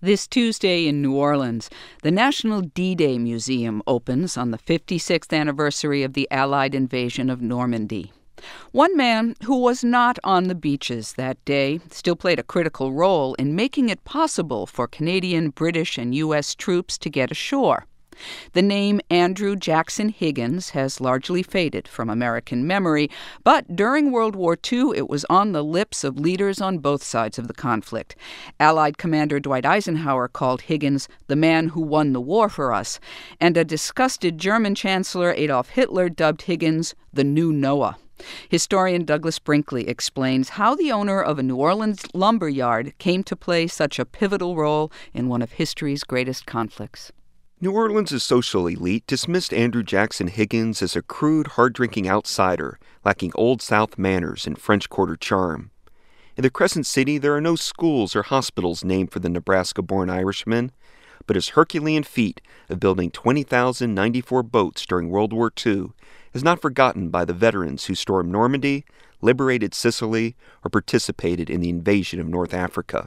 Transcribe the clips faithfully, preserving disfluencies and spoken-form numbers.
This Tuesday in New Orleans, the National D-Day Museum opens on the fifty-sixth anniversary of the Allied invasion of Normandy. One man who was not on the beaches that day still played a critical role in making it possible for Canadian, British, and U S troops to get ashore. The name Andrew Jackson Higgins has largely faded from American memory, but during World War Two, it was on the lips of leaders on both sides of the conflict. Allied Commander Dwight Eisenhower called Higgins the man who won the war for us, and a disgusted German Chancellor Adolf Hitler dubbed Higgins the new Noah. Historian Douglas Brinkley explains how the owner of a New Orleans lumber yard came to play such a pivotal role in one of history's greatest conflicts. New Orleans' social elite dismissed Andrew Jackson Higgins as a crude, hard-drinking outsider, lacking Old South manners and French Quarter charm. In the Crescent City, there are no schools or hospitals named for the Nebraska-born Irishman, but his Herculean feat of building twenty thousand ninety-four boats during World War Two is not forgotten by the veterans who stormed Normandy, liberated Sicily, or participated in the invasion of North Africa.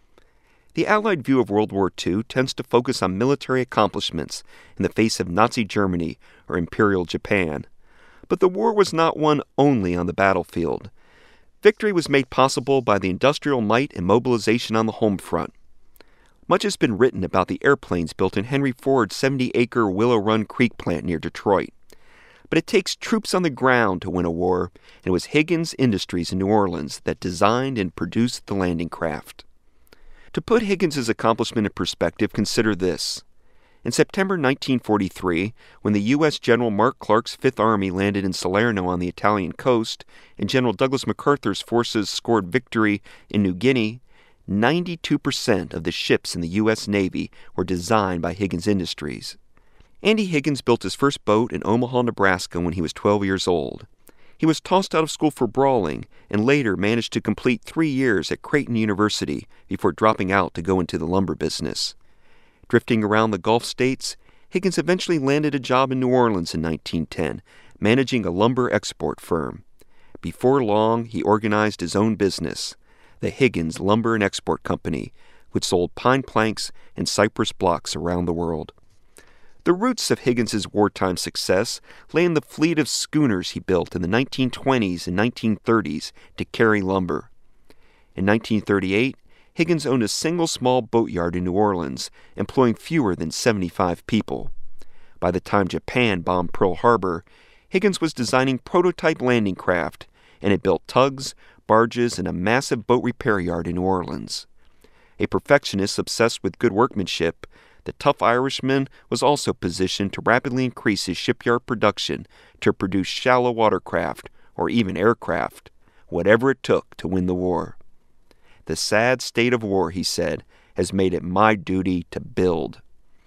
The Allied view of World War Two tends to focus on military accomplishments in the face of Nazi Germany or Imperial Japan. But the war was not won only on the battlefield. Victory was made possible by the industrial might and mobilization on the home front. Much has been written about the airplanes built in Henry Ford's seventy-acre Willow Run Creek plant near Detroit. But it takes troops on the ground to win a war, and it was Higgins Industries in New Orleans that designed and produced the landing craft. To put Higgins' accomplishment in perspective, consider this. In September nineteen forty-three, when the U S General Mark Clark's Fifth Army landed in Salerno on the Italian coast, and General Douglas MacArthur's forces scored victory in New Guinea, ninety-two percent of the ships in the U S Navy were designed by Higgins Industries. Andy Higgins built his first boat in Omaha, Nebraska when he was twelve years old. He was tossed out of school for brawling and later managed to complete three years at Creighton University before dropping out to go into the lumber business. Drifting around the Gulf states, Higgins eventually landed a job in New Orleans in nineteen ten, managing a lumber export firm. Before long, he organized his own business, the Higgins Lumber and Export Company, which sold pine planks and cypress blocks around the world. The roots of Higgins' wartime success lay in the fleet of schooners he built in the nineteen twenties and nineteen thirties to carry lumber. In nineteen thirty-eight, Higgins owned a single small boatyard in New Orleans, employing fewer than seventy-five people. By the time Japan bombed Pearl Harbor, Higgins was designing prototype landing craft, and it built tugs, barges, and a massive boat repair yard in New Orleans. A perfectionist obsessed with good workmanship, the tough Irishman was also positioned to rapidly increase his shipyard production to produce shallow watercraft, or even aircraft, whatever it took to win the war. The sad state of war, he said, has made it my duty to build.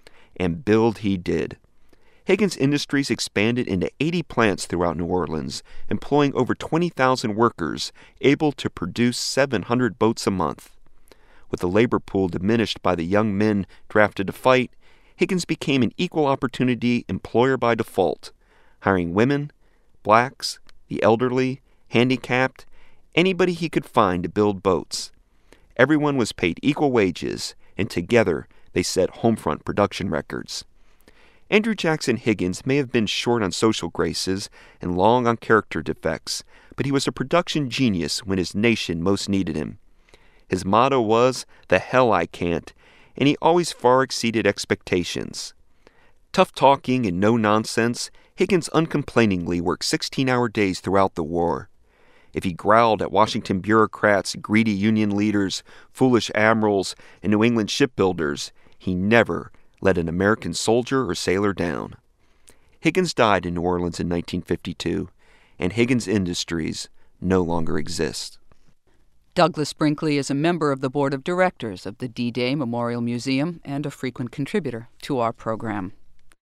And build he did. Higgins Industries expanded into eighty plants throughout New Orleans, employing over twenty thousand workers, able to produce seven hundred boats a month. With the labor pool diminished by the young men drafted to fight, Higgins became an equal opportunity employer by default, hiring women, blacks, the elderly, handicapped, anybody he could find to build boats. Everyone was paid equal wages, and together they set homefront production records. Andrew Jackson Higgins may have been short on social graces and long on character defects, but he was a production genius when his nation most needed him. His motto was, "The hell I can't," and he always far exceeded expectations. Tough talking and no nonsense, Higgins uncomplainingly worked sixteen-hour days throughout the war. If he growled at Washington bureaucrats, greedy Union leaders, foolish admirals, and New England shipbuilders, he never let an American soldier or sailor down. Higgins died in New Orleans in nineteen fifty-two, and Higgins Industries no longer exists. Douglas Brinkley is a member of the board of directors of the D-Day Memorial Museum and a frequent contributor to our program.